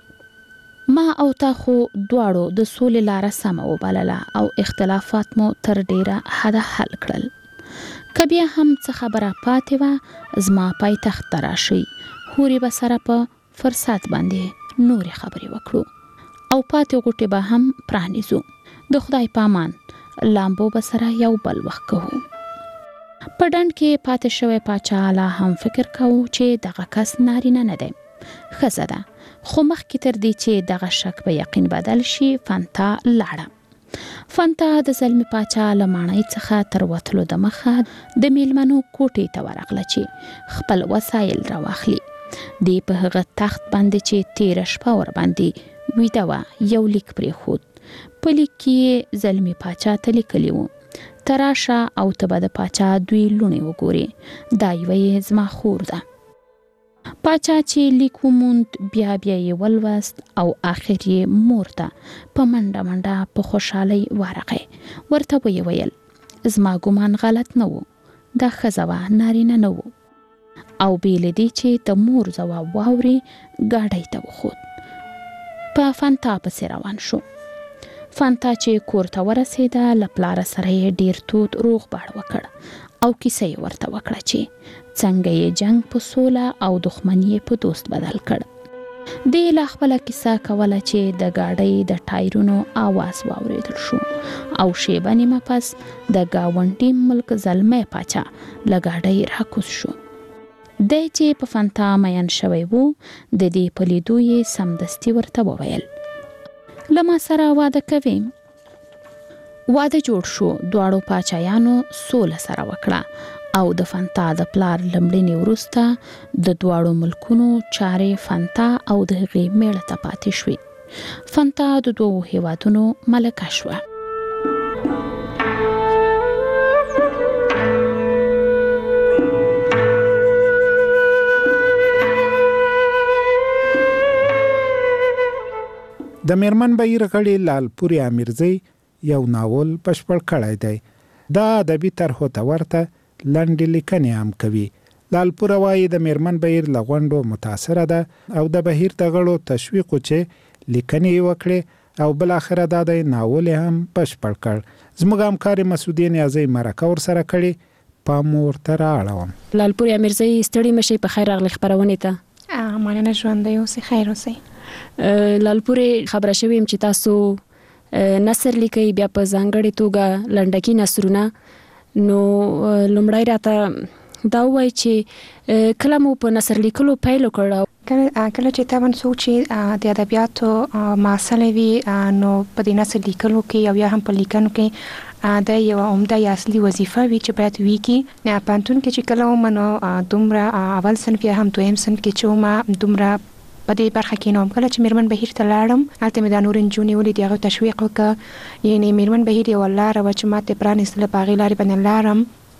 ما او تا خو دواړو د سولې لاره سمه وبلله او اختلافات مو تر ډېره حده حل کړل. که بیا هم څه خبره پاتې وه زما پایتخت ته راشئ، هورې به سره په فرصت باندې نورې خبرې وکړو او پاتې غوټې به هم پرانیزو. د خدای پامان لامبو به سره یو بل وخت کوو. په ډنډ کې پاتې شوی پاچا لا هم فکر کوو چې دغه کس نارینه نه دی، ښځه ده، خو مخکې تر دې چې دغه شک په یقین بدل شي فنتا لاړه. فنتا د زلمی پاچا له ماڼۍ څخه تر وتلو د مخه د میلمنو کوټې ته ورغله چې خپل وسایل راواخلي. دی په هغه تخت باندې چې تیره شپه ورباندې ویده وه یو لیک پرېښود. په لیک کې زلمی پاچا ته لیکلي وو ته راشه او ته به د پاچا دوی لوڼې وګورې، دا یوه یې زما خور ده. پاچا چې لیک وموند بیا یې ولوست او آخر یې مور ته په منډه منډه په خوشحالۍ ورغی. ورته ویې ویل زما ګمان غلط نه و، دا ښځه وه، نارینه نه و. او بې له دې چې د مور ځواب واوري ګاډۍ ته وخوت. په فنتا پسې روان شو. فنتا چې کور ته ورسېده له پلاره سره یې ډیر تود روغبړ وکړ او کیسه یې ورته وکړه چې څنګه یې جنگ په سوله او دښمني یې په دوست بدل کړ. دې لا خپله کیسه کوله چې د ګاډۍ د ټایرونو آواز واورېدل شو او شیبه نیمه پس د ګاونډي ملک زلمی پاچا له ګاډۍ راکوز شو. دی چې په فنتا مین شوی وو د دې په لیدو یې سمدستي ورته وویل له ما سره واده کوې؟ واده جوړ شو. دواړو پاچایانو سوله سره وکړه او د فنتا د پلار لمړنې وروسته د دواړو ملکونو چارې فنتا او د هغې میړه ته پاتې شوې. فنتا د دوو هیوادونو ملکه شوه. د میرمن بهیر غړي لالپوري امیرزی یو ناول بشپړ کړی دی. دا ادبي طرحو ته ورته لنډې لیکنې هم کوي. لالپور وایي د میرمن بهیر له غونډو متاثره ده او د بهیر د غړو تشویق چې لیکنې وکړي او بل اخره دا د ناول هم بشپړ کړ. زموږ همکار مسعودي نیازی مرکه ورسره کړي، پام ورته رااړوم. لالپوري امیرزی ستړي مشي، په خیر راغلی خبرونې ته. مننه، ژوندی اوسئ، خیر اوسئ. لالپوري خبره شوې یم چې تاسو نثر لیکئ، بیا په ځانګړې توګه لنډکي نثرونه. نو لومړی راته دا ووایي چې کله مو په نثر لیکلو پیل وکړ؟ کله چې طبعا څوک چې د ادبیاتو محصل وي نو په دې نثر لیکلو کې او یا هم په لیکنو کې دا یو عمده یا اصلي وظیفه وي چې باید وکړي. نه پانتون کې چې کله ومنو دومره اول صنف یا هم دویم صنف کې چې ومه دومره په دې برخه کې نوم. کله چې میرمن بهیر ته لاړم هلته مې دا نور نجونې ولیدې، هغه تشویق وکړه. یعنې میرمن بهیر یو لاره وه چې ما ته پرانیستله، په هغې لارې باندې لاړم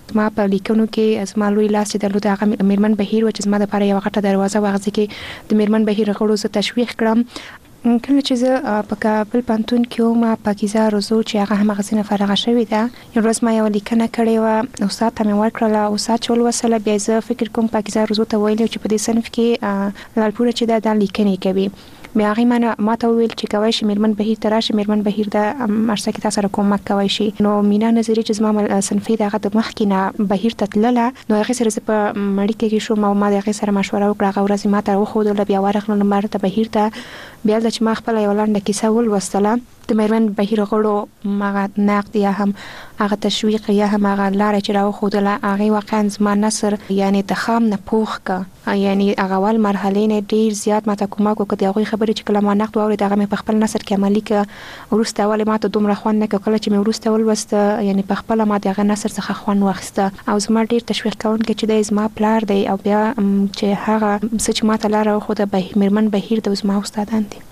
ما په لیکنو کې زما لوی لاس چې درلود هغه میرمن بهیر و چې زما لپاره یو غټه دروازه واغځي کې د میرمن بهیر غړو زه تشویق کړم. کله چې زه په کابل پوهنتون کې وم پاکیزه روزو چې هغه هم غزنه فارغه شوې ده، یو ورځ ما یو لیکنه کړې و، استاد ته مې ورکړله، استاد چې ولوسله بیا زه فکر کوم پاکیزه روزو ته ویل چې په دې صنف کې لالپوره چې دا لیکنې کوي. بیا هغه ما ته ویل چې کوي چې میرمن بهیر تراشه، میرمن بهیر د مرسته کې تاسو سره کومک کوي شي. نو مینا نظری چې زما صنفي دغه د مخکې نه بهیر ته تلله، نو هغه سره په مړی کې شو، ما د هغه سره مشوره وکړه، هغه ورځ ما ته وښودله، بیا ورغلم مرته بهیر ته، بیا چې ما خپل یو لنډه کیسه ولوستله د میرمن بهیر غړو هغه نقد یا هم هغه تشویق یا هم هغه لارې چې راوښودله هغه واقعا زما نثر یعنی د خام نه پوخ کا، یعنی هغه اول مرحله نه ډیر زیات ماته کومک وکړ. دغه خبرې چې کله ما نقد واورید هغه مې په خپل نثر کې عملي کړ. ورسته اول ماته دومره خوند نه کړ، چې مې ورسته ولوسته یعنی په خپل ما دغه نثر څخه خوند واخیسته او زما ډیر تشویق کوونکی چې د زما پلار دی او بیا چې هغه چې ماته لار راوښوده به میرمن بهیر د زما استادان دي.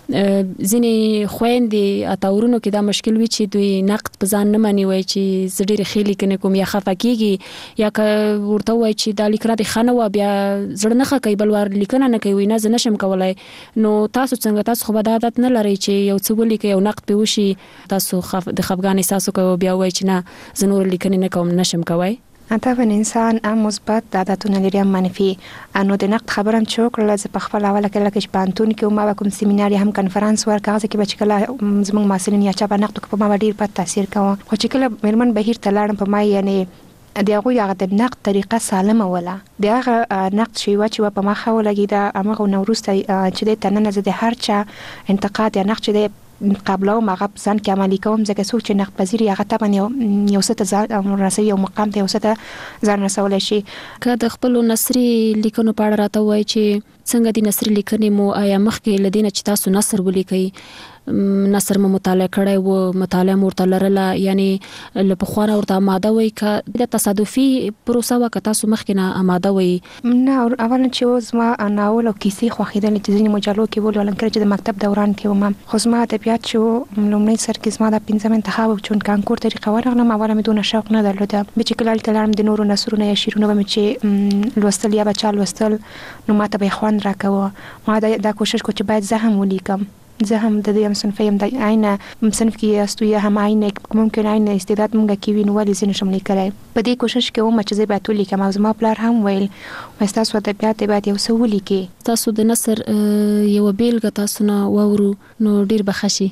ځینې خويندې اتاورونو کې دا مشکل وي چې دوی نقد په ځان نه مانی وای چې زه ډېر خېلی کنه کوم یا خفه کیږي یا که ورته وای چې دا لیکنه د خانه و بیا زړه نه کوي بل ور لیکنه نه کوي نه زه نشم کولای. نو تاسو څنګه تاسو خو به عادت نه لرئ چې یو څه ولیکي یو نقد په وشي تاسو د خفګان احساس کوئ بیا وای چې نه زه نور لیکنه نه کوم نشم کوي؟ طبعا انسان هم مثبت عادتونه لري هم منفي. نو د نقد خبرم چې وکړل زه په خپل اوله کې لکه پانتون کې ما کوم سیمینار هم کنفرانس ورکړ چې بچ کله زموږ مسلین یا چا په نقد په ما ډیر په تاثیر کوي. خو چې کله میرمن بهیر ته لاړم په ما یعنی دغه هغه د نقد طریقه سالمه ولا دغه نقد شی و چې په ما خو لګی دا امغه نوروسته چې د تننه زه د هر چا انتقاد یا نقد چې قبله ما غب ځان کې عملي کوم ځکه څوک چې نقد پذیر هغه طبعا یو څه ځان رسوي او مقام ته یو څه ځان رسول شي. که د خپل نثري لیکنو په اړه راته وای چې څنګه د نثري لیکنې مو آیا مخکې لدینه چې تاسو نثر ولیکئ نثر مو مطالعه کړی و مطالعه مرته لرله یعنی له پخوانه ورته آماده وای که د تصادفي پروسه وکړه تاسو مخکې نه آماده وای؟ نه اولا چې زما ناول او کیسې خوښېدلې چې ځینې مجلو کې ولولم کړه چې د مکتب دوران کې وم خو زما ادبیات چې لومړی سر کې زما د 15 انتخاب چون کانکور طریقه ورغلم اوله مې دونه شوق نه درلوده چې کله تلم د نورو نثرونه یا شعرونه به چې لوستل یا بچا لوستل نو ماته به خوند راکوه. ما دا کوشش کو چې باید زه هم ولیکم، زه هم د دې صنف یم د عینه صنف کې یاستو یا هم عینه ممکن عینه استعداد مونږ کې وینو ولې زین شم لیکلای. په دې کوشش کې ومه چې زه به ټول لیکم او زما پلار هم ویل تاسو ادبیات باید یو څه ولیکي. تاسو د نثر یو بیلګه تاسو نه وورو نو ډیر بخښي.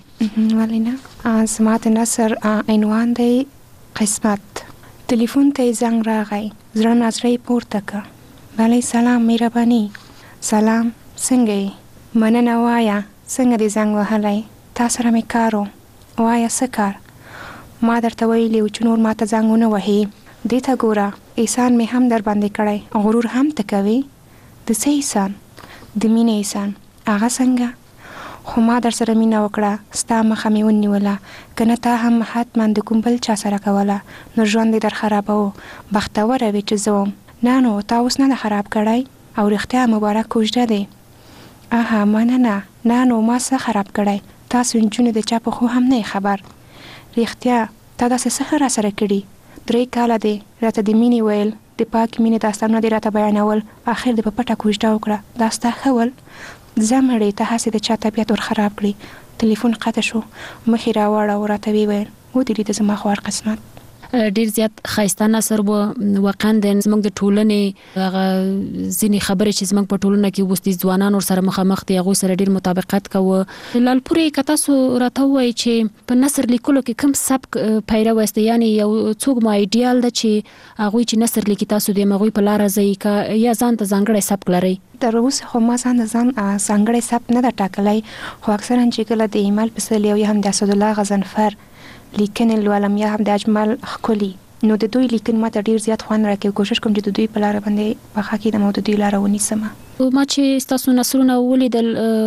ولینا زما د نثر عنوان دی قسمت. ټلیفون ته زنګ راغی زړه نظرې پورته کړ بله سلام مهرباني. سلام څنګه مننه وایا څنګه دې زنګ وهلی تا سره مې کار و وایا څه کار؟ ما درته ویلي و چې نور ماته زنګ ونه وهي. دې ته ګوره احسان مې هم در باندې کړی غرور هم ته کوي. د څه احسان؟ د مینې احسان. هغه څنګه؟ خو ما در سره مینه وکړه ستا مخه مې ونیوله که نه تا هم حتما د کوم بل چا سره کوله نو ژوند دې در خرابوه. بختوره وې چې زه وم. نه نو تا اوس نه ده خراب کړی او رښتیا مبارک کوژده دی. آها مننه. نه نو ما څه خراب کړی؟ تاسو نجونې د چا په خو هم نه خبر. رښتیا تا داسې څه را سره کړي؟ 3 کاله دی راته د مینې ویل د پاک مینې داستانونه دې راته بیانول اخر دې په پټه کوژده وکړه. دا ستا ښه ول؟ ځه مړې ته هسې د چا طبیعت ور خراب کړي. ټلیفون قطع شو مخې راوړه او راته ویل ودرېده زما خوار قسمت. ډیر زیات ښایسته نثر و واقعا د زموږ د ټولنې هغه ځینې خبرې چې زموږ په ټولنه کې اوس د ځوانانو سره مخامخ دي هغوی سره ډیر مطابقت کوه. لالپورې که تاسو راته ووایئ چې په نثر لیکلو کې کوم سبک پیرو یاست یعنې یو څوک مو ایډیال ده چې هغوی چې نثر لیکي تاسو د هغوی په لاره ځئ که یا ځان ته ځانګړی سبک لرئ؟ تر اوسه خو ما ځان ځانګړی سبک نه ده ټاکلی خو اکثرا چې کله د ایمل پسرلي او یا هم د اسدالله غضنفر لیکنې لولم یا هم د اجمل ښکلي نو د دوی لیکن ما ته ډیر زیات خوند راکوي. کوشش کوم چې د دوی په لاره باندې پخه کېدم او د دوی لاره ونیسم. ما چې تاسو نثرونه ولیدل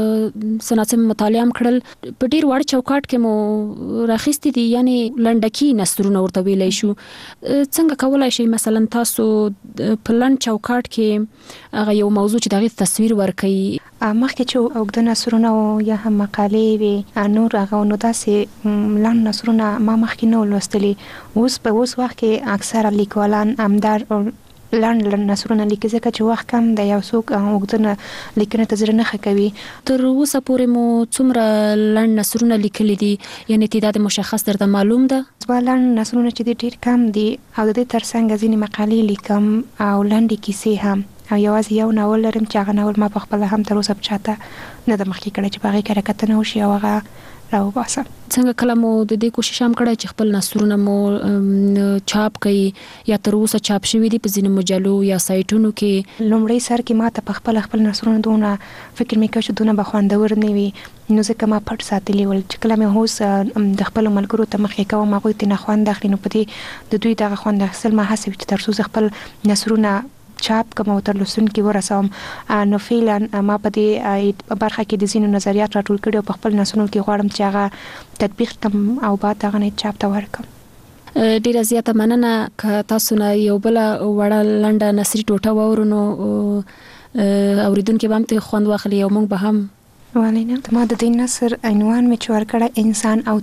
سناسم مطالعه هم کړل په ډیر وړ چوکاټ کې مو راخیستي دي یعنی لنډکی نثرونه ورته ویلی شو. څنګه کولای شئ مثلا تاسو په لنډ چوکاټ کې هغه یو موضوع چې دغه تصویر ورکړي؟ مخکې چې اوږده نثرونه او یا هم مقالې وي نور هغه نو داسې لاندې نثرونه ما مخکې نه ولوستلي. اوس وخت کې اکثره لیکوالان همدار لاندې نثرونه لیکي ځکه چې وخت کم دی یو څوک اوږده لیکنه ته زړه نه ښه کوي. تر اوسه پورې مو څومره لاندې نثرونه لیکلي دي، یعنې تعداد مشخص درته معلوم ده؟ زما لاندې نثرونه چې دي ډېر کم دي او د دې ترڅنګ ځینې مقالې لیکم او لنډې کیسې هم، او یوازې یو ناول لرم چې هغه ناول ما په خپله هم تر اوسه په چاته نه ده مخکې کړی چې په هغې کره کتنه وشي او هغه راوباسم. څنګه کله مو د دې کوشش هم کړی چې خپل نثرونه مو چاپ کړي یا تر اوسه چاپ شوي دي په ځینو مجلو یا سایټونو کې؟ لومړی سر کې ما ته په خپل نثرونه دونه فکر مې کوي چې دونه به خوندور نه وي، نو ځکه ما پټ ساتلي ول چې کله مې اوس د خپلو ملګرو ته مخکې کوم هغوی ترې نه خوند اخلي، نو په دې د دوی دغه خوند اخیستل ما هڅوي چې تر څو زه خپل نثرونه چاپ کوم او تر لوستونکي ورسوم. نو فعلا ما په دې برخه کې د ځینو نظریات راټول کړي او په خپل نثرونو کې غواړم چې هغه تطبیق کړم او بعد هغه نه چاپ ته ورکړم. ډیره زیاته مننه که تاسو نه یو بل وړه لنډه نثري ټوټه واورو نو اوریدونکي به هم ترې خوند واخلي او موږ به هم. ولې نه. ما د دې نثر عنوان مې چې ورکړی انسان او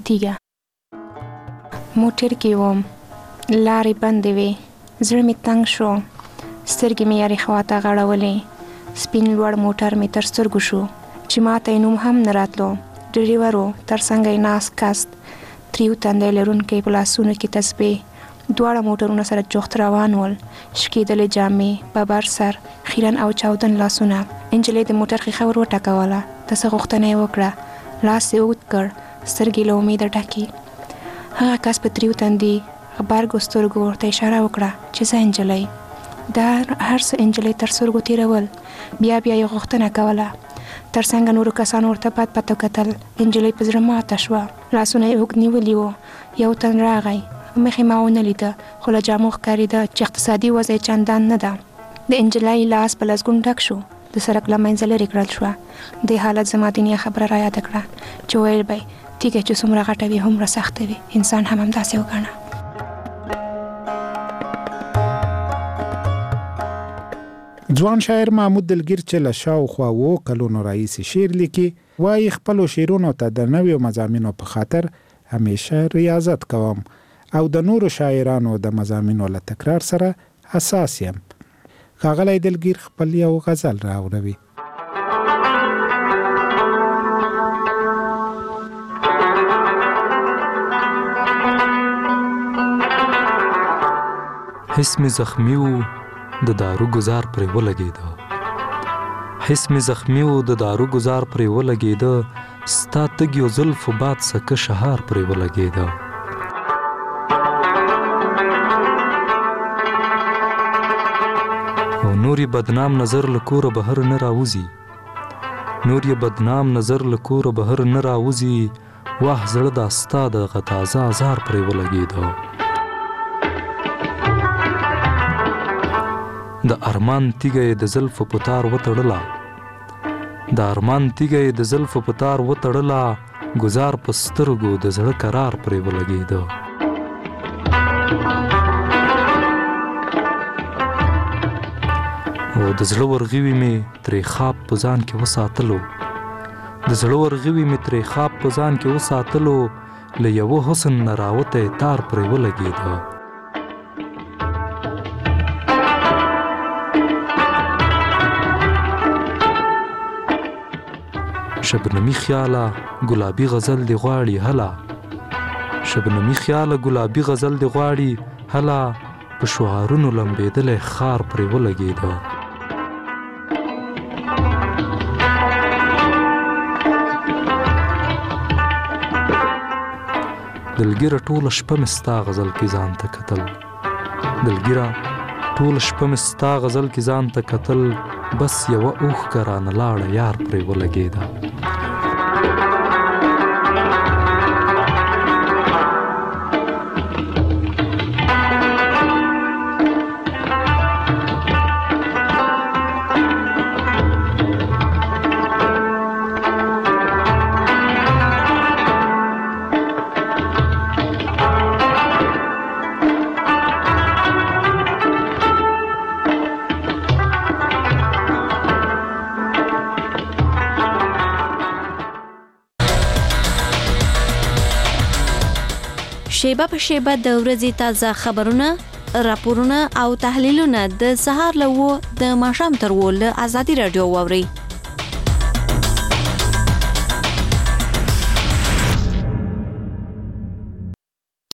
تیږه. موټر کې وم، لارې بندې وې، زړه مې تنګ شو، سترګې مې یارې خواته غړولې، سپین لوړ موټر مې تر سترګو شو چې ما ته یې نوم هم نه راتلو. ډریور و، تر څنګه یې ناست کست، تریو تندی لرونکی په لاسونو کې تسبیح، دواړه موټرونه سره جوخت روان ول، شکېدلې جامې، ببر سر، خیرن او چاودن لاسونه. نجلۍ د موټر ښیښه ور وټکوله، د څه غوښتنه یې وکړه، لاس یې اوږد کړ، سترګې له امیده ډکې. هغه کس په تریو تندي غبرګو سترګو ورته اشاره وکړه چې زه نجلۍ. دا هر څه نجلۍ تر سترګو تېرول، بیا یې غوښتنه کوله. تر څنګه نورو کسانو ورته پات پاتو کتل. نجلۍ په زړه ماته شوه، لاسونه یې اوږد نیولي وو. یو تن راغی، مخې ما ونه لیده خو له جامو ښکارېده چې اقتصادي وضع یې چندان نه ده. د نجلۍ لاس په لسګون ډک شو، د سړک له منځه لرې کړل شوه. دې حالت زما دنیا خبره را یاده کړه چې ویل به تیږه چې څومره غټه وي هومره سخته وي، انسان هم همداسې وګڼه. ځوان شاعر محمود دلګیر چې له شاوخوا 7 کلونو راهیسې شعر لیکي، وایي خپلو شعرونو ته د نویو مضامینو په خاطر همیشه ریاضت کوم او د نورو شاعرانو د مضامینو له تکرار سره حساس یم. ښاغلی دلګیر خپل یو غزل راوړوي. حس می زخمی و د دارو گزار پرې ولګېده، حس می زخمی و د دارو گزار پرې ولګېده، ستا تګ یو زلف و باد سکه شهار پرې ولګېده. او نور یې بدنام نظر له کوره بهر نه راوځي، نور یې بدنام نظر له کوره بهر نه راوځي، واه زړه دا ستا دغه تازه ازار پرې ولګېده. د ارمان تیږه یې د زلفو په تار وتړله، د ارمان تیږه یې د زلفو په تار وتړله، گزار په سترګو د زړه قرار پرې ولګېده. او د زړه ورغوي مې ترې خواب په ځان کې وساتلو، د زړه ورغوي مې ترې خواب په ځان کې وساتلو، له یوه حسن نه راوتی تار پرې ولګېده. شبنمی خیاله گلابی غزل دی غواړي هلا، شبنمی خیاله گلابی غزل دی غواړي هلا، په شعارونو لمبېدلی خار پرې ولګېده. دلګیره ټوله شپه مې ستا غزل کې ځان ته کتل، دلګیره ټوله شپه مې ستا غزل کې ځان ته کتل، بس یوه اوښکه رانه لاړه یار پرې ولګېده. شیبه په شیبه د ورځې تازه خبرونه، راپورونه او تحلیلونه د سهار له 9 د ماښام تر 10 له آزادي رادیو واورئ.